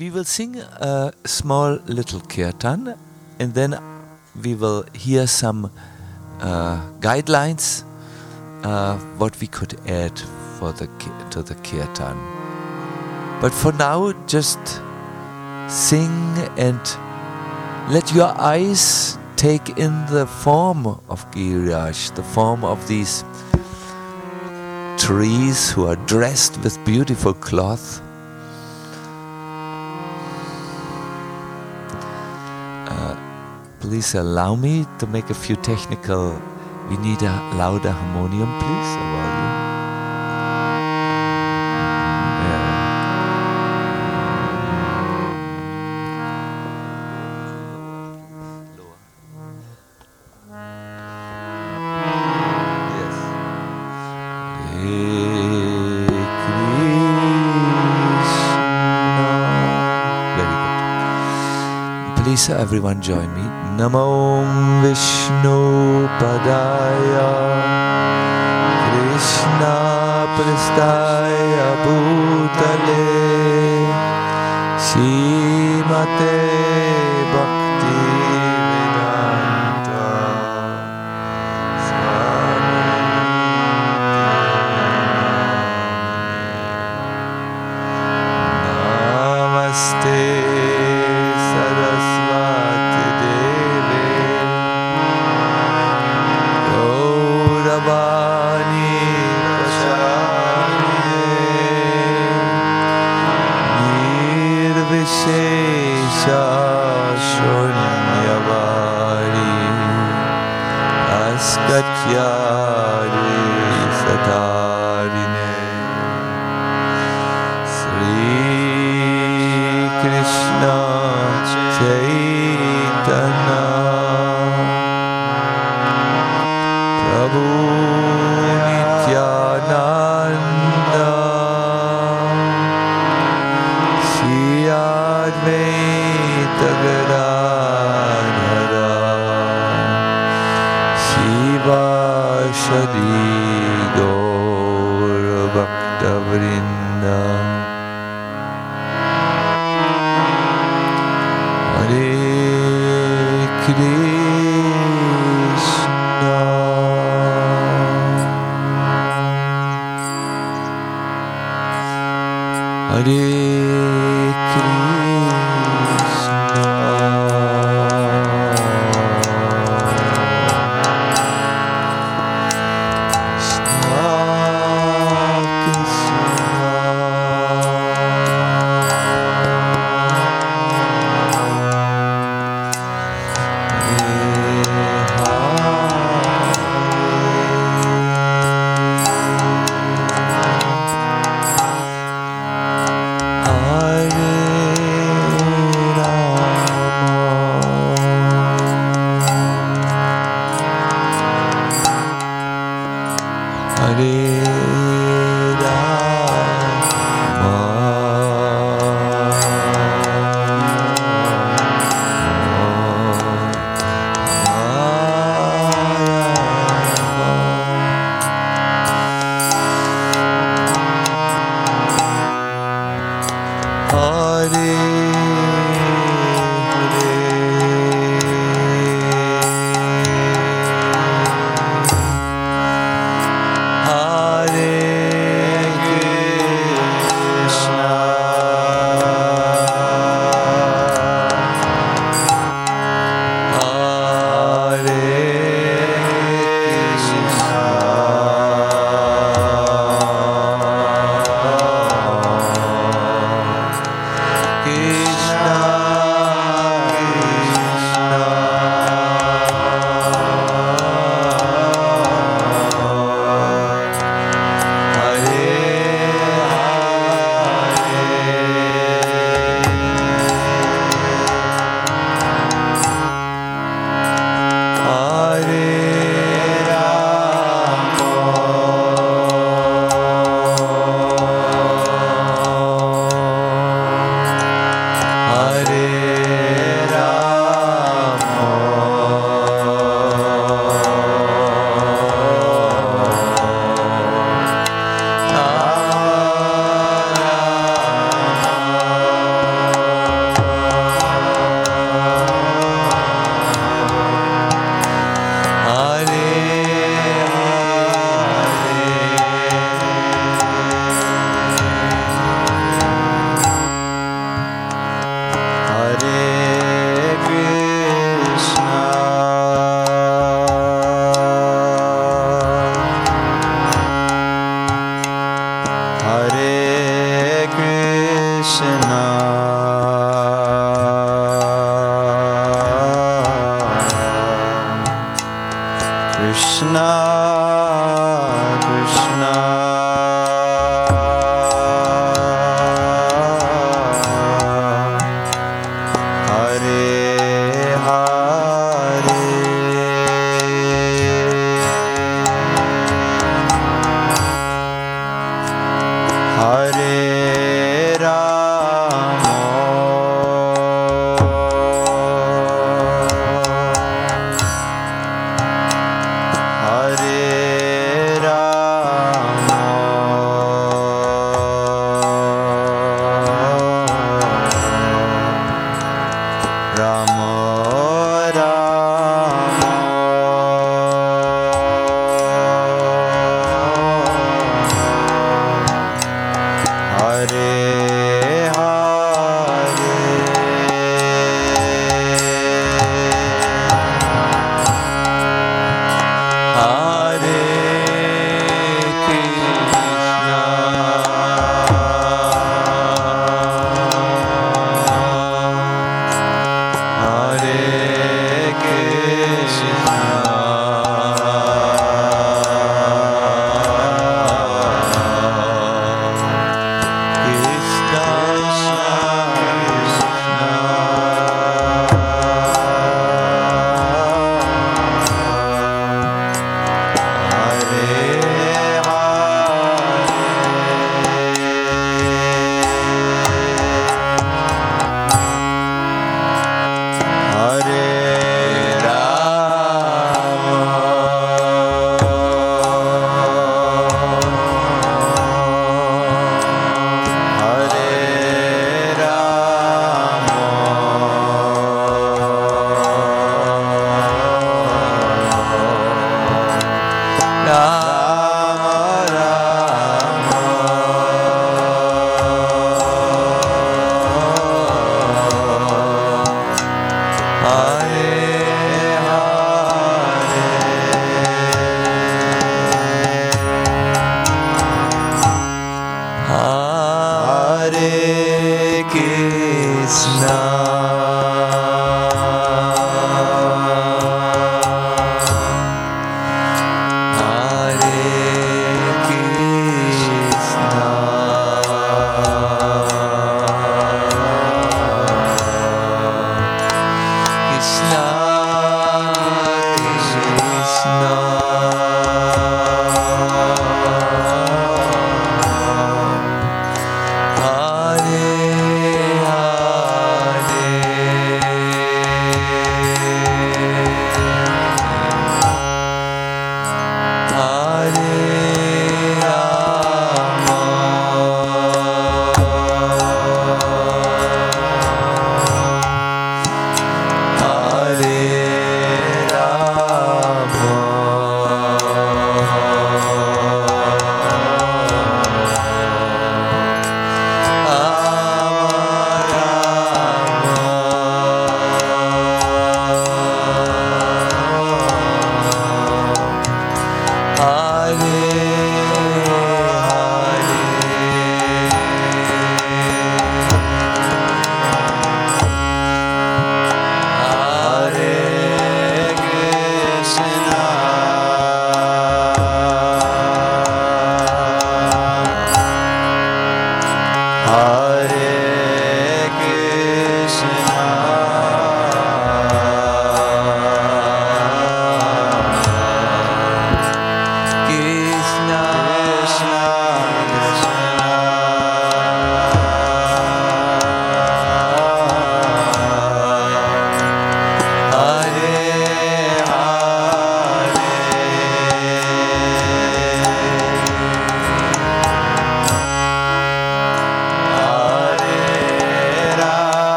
we will sing a small little kirtan, and then we will hear some guidelines what we could add for to the kirtan. But for now, just sing and let your eyes take in the form of Giriraj, the form of these trees who are dressed with beautiful cloth. Please allow me to make a few technical. We need a louder harmonium, please, a volume. Please, everyone, join me. Namo Vishnu Padaya Krishna Prasthaya Bhutale Srimate Bhakti Vedanta Swami Namaste Saraswati Deve Gauravani Prasharine Nirvishesha Shunyavadi Askatyari Satarine Sri Krishna Chaitanya Prabhu Nityananda Shri Advaita Gadadhara Shivashadi Gaur Bhakta Vrinda Hare Krishna Hare Krishna Krishna, Krishna, Hare Hare, Hare Rama, Hare Rama, Rama Rama, Hare Hare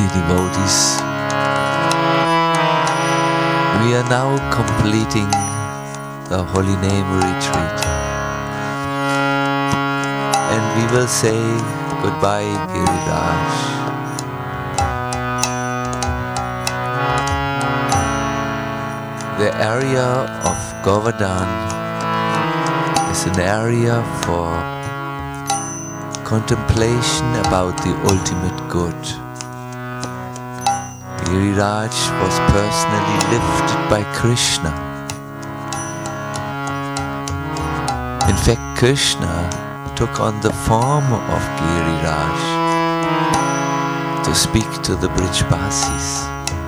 dear devotees, we are now completing the Holy Name Retreat. And we will say goodbye, Giriraj. The area of Govardhan is an area for contemplation about the ultimate good. Giriraj was personally lifted by Krishna. In fact, Krishna took on the form of Giriraj to speak to the Brijbasis.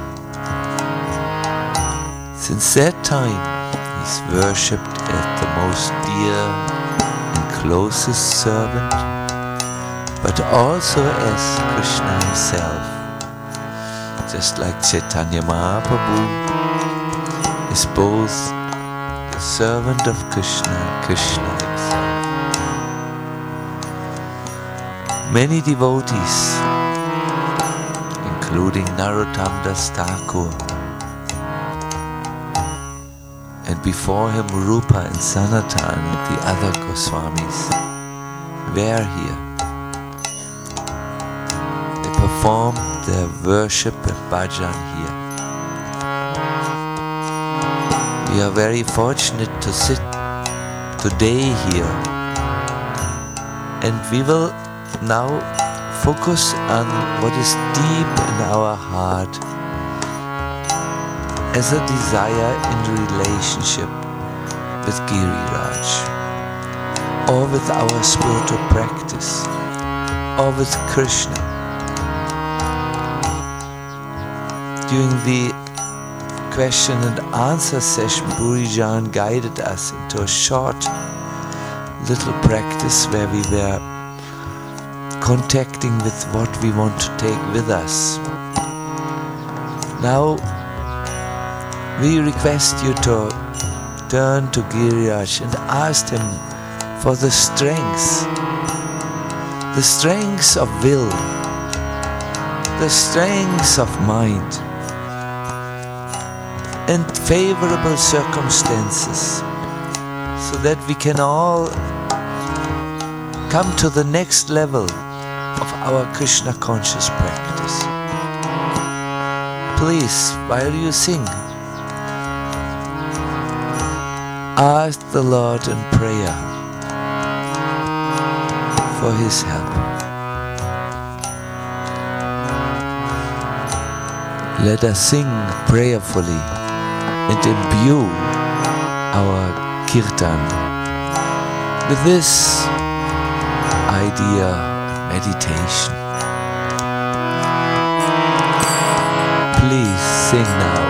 Since that time, he's worshipped as the most dear and closest servant, but also as Krishna himself. Just like Chaitanya Mahaprabhu is both the servant of Krishna and Krishna himself. Many devotees, including Narottam Das Thakur, and before him Rupa and Sanatan and the other Goswamis, were here. They performed their worship and bhajan here. We are very fortunate to sit today here, and we will now focus on what is deep in our heart as a desire in relationship with Giriraj, or with our spiritual practice, or with Krishna. During the question and answer session, Purijan guided us into a short little practice where we were contacting with what we want to take with us. Now, we request you to turn to Giriraj and ask him for the strengths of will, the strengths of mind, and favorable circumstances, so that we can all come to the next level of our Krishna conscious practice. Please, while you sing, ask the Lord in prayer for His help. Let us sing prayerfully and imbue our kirtan with this idea of meditation. Please sing now.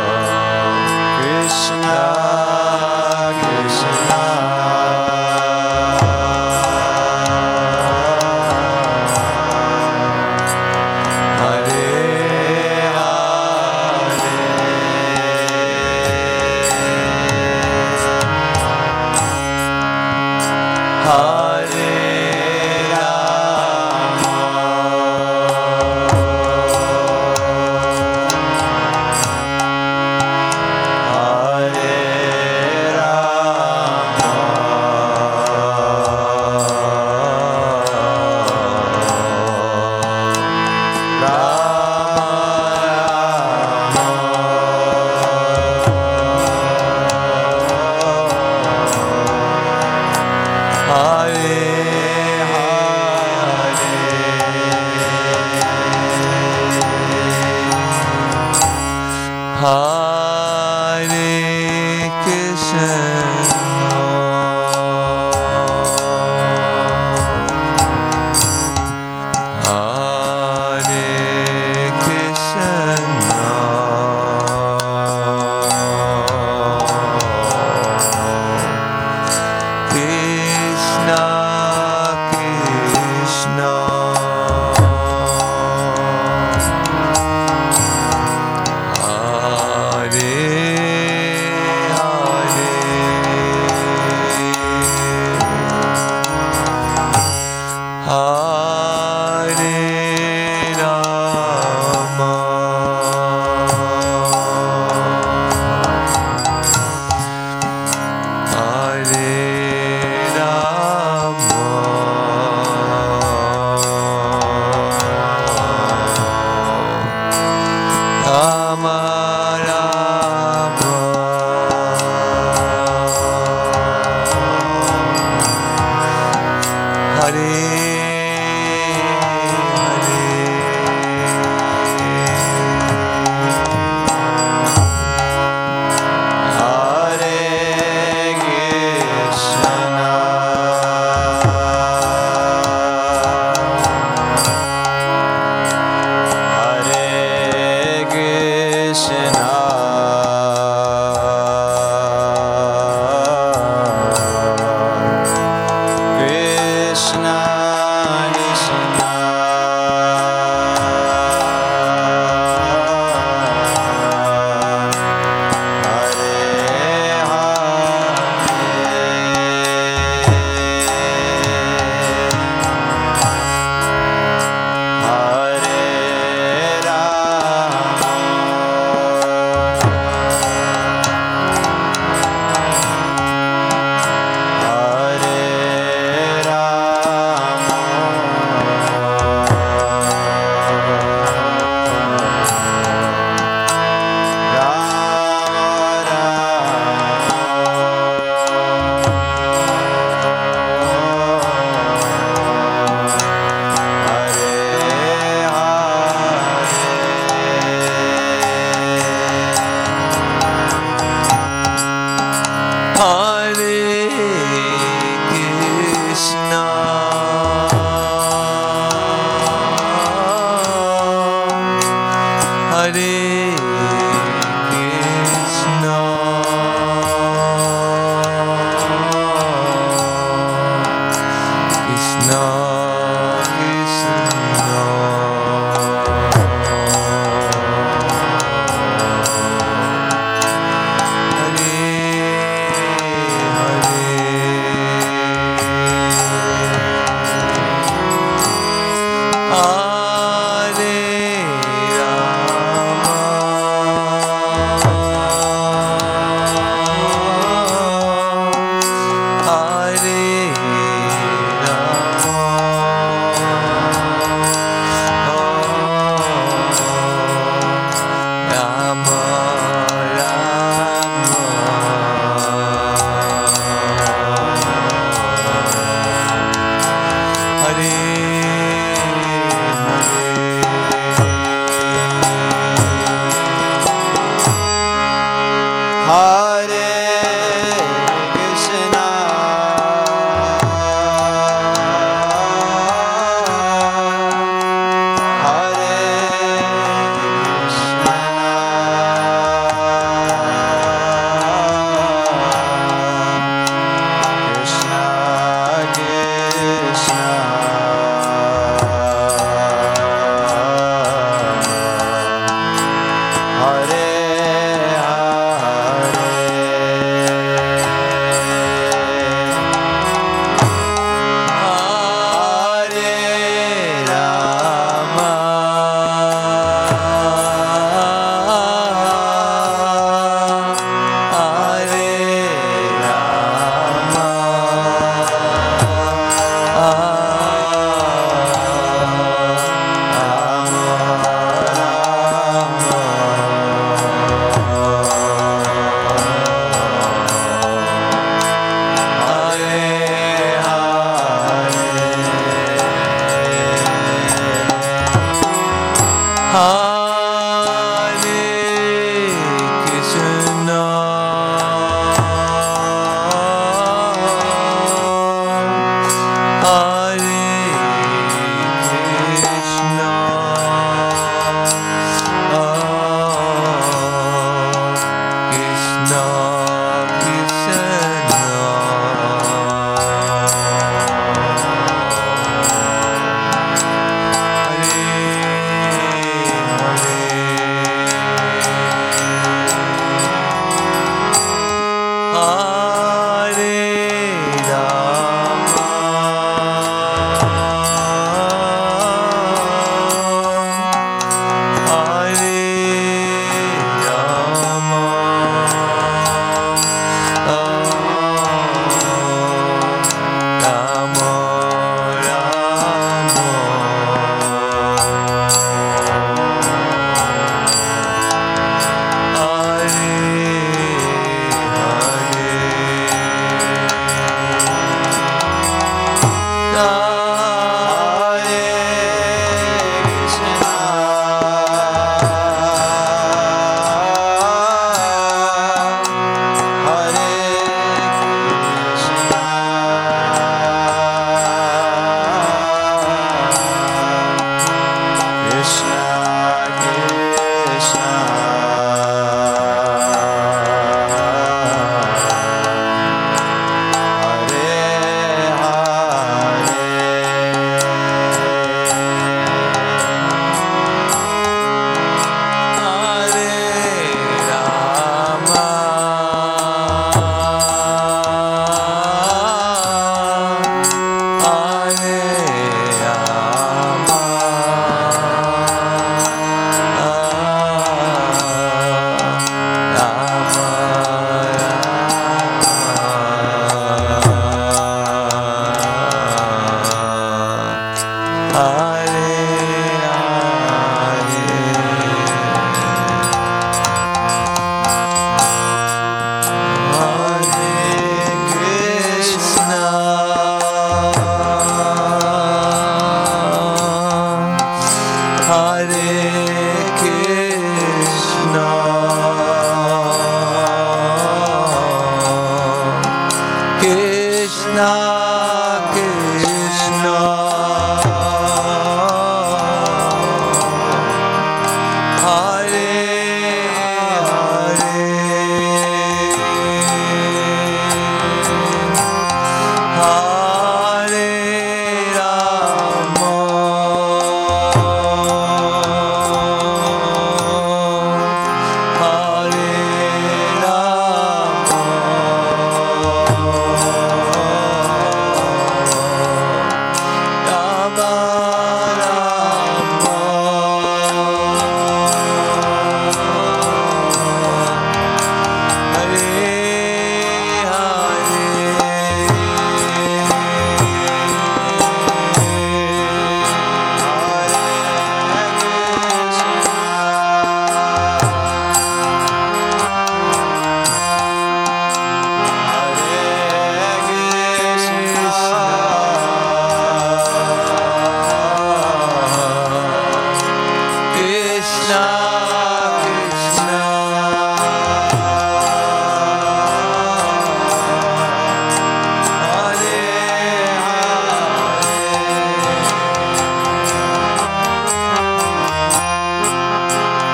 Krishna Hare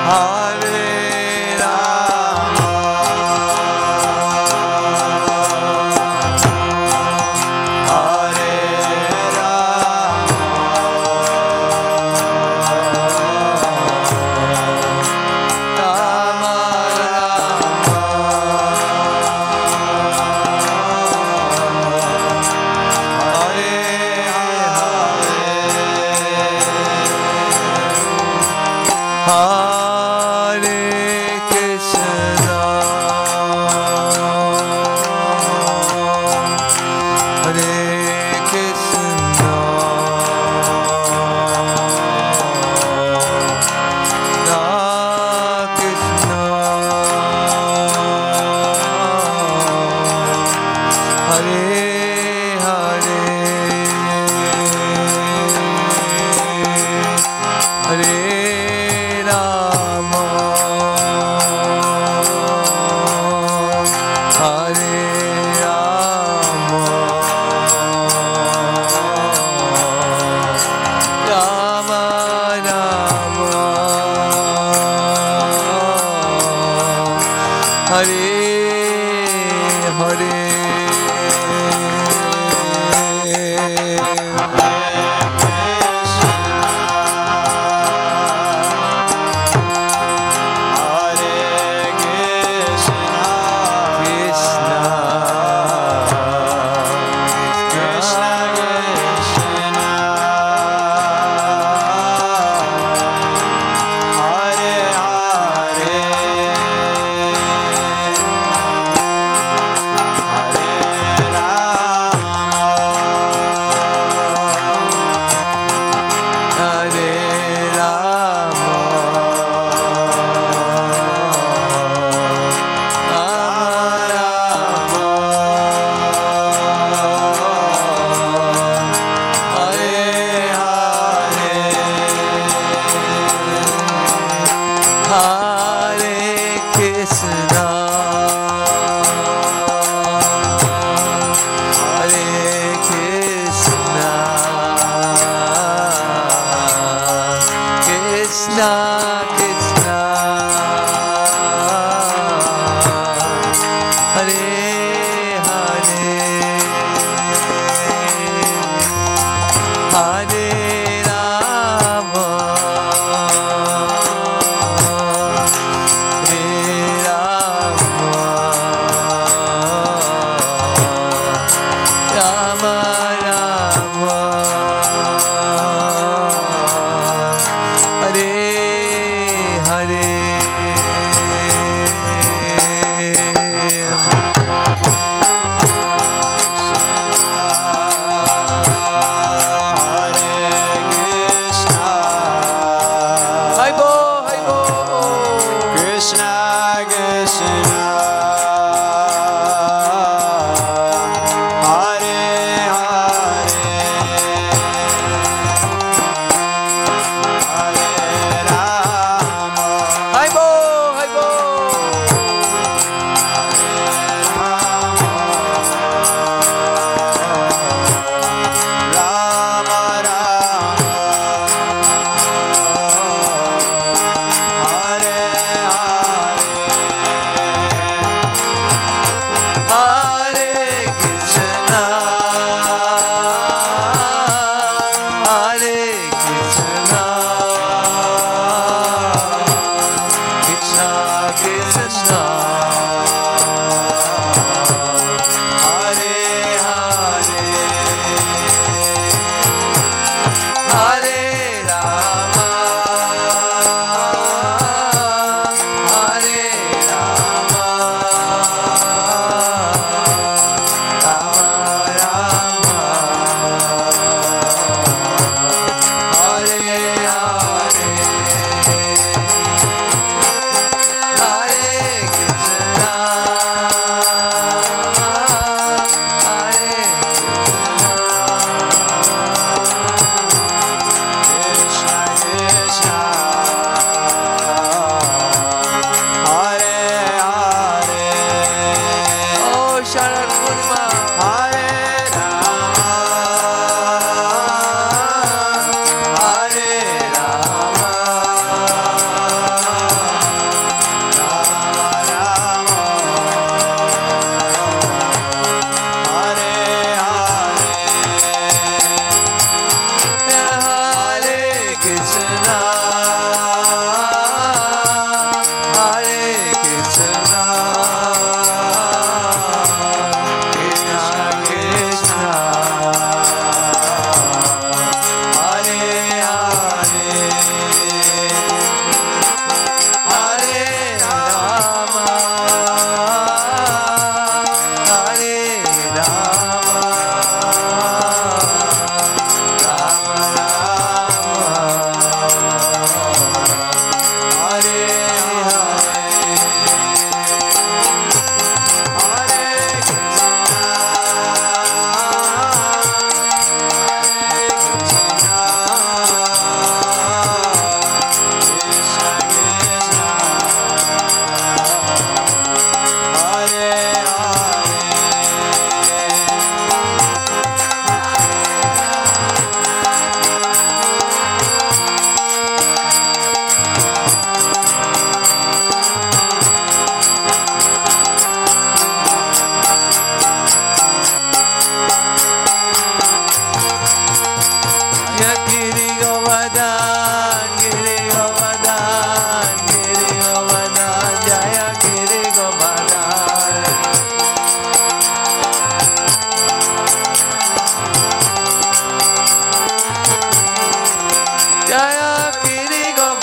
Hare Krishna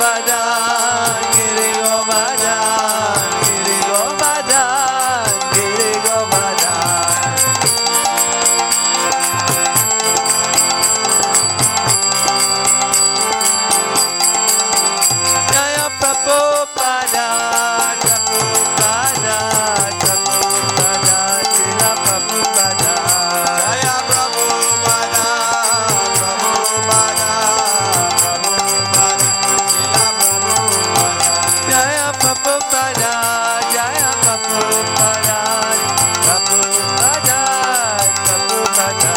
Govardhan, Giri Govardhan, Giri Govardhan, Giri Govardhan. Jaya Prabhupada, Prabhupada, Prabhupada, Srila Prabhupada. Jaya Prabhupada, Prabhupada, Prabhupada, Srila Prabhupada. Jaya Prabhupada, Jaya Prabhupada, Prabhupada, Prabhupada.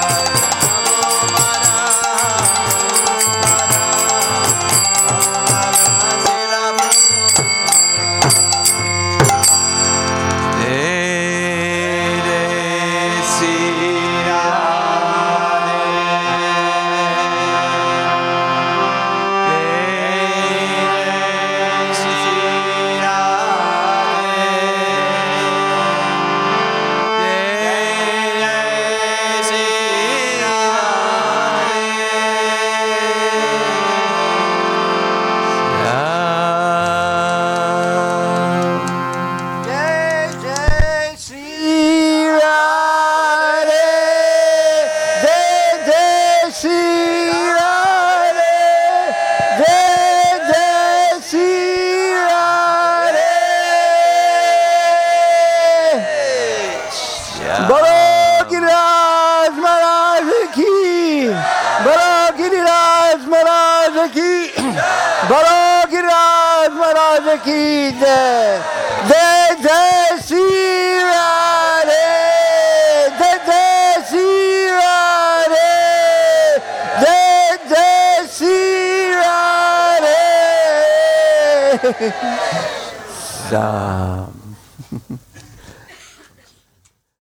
की जय जय जय श्री राधे जय जय श्री राधे जय जय श्री राधे।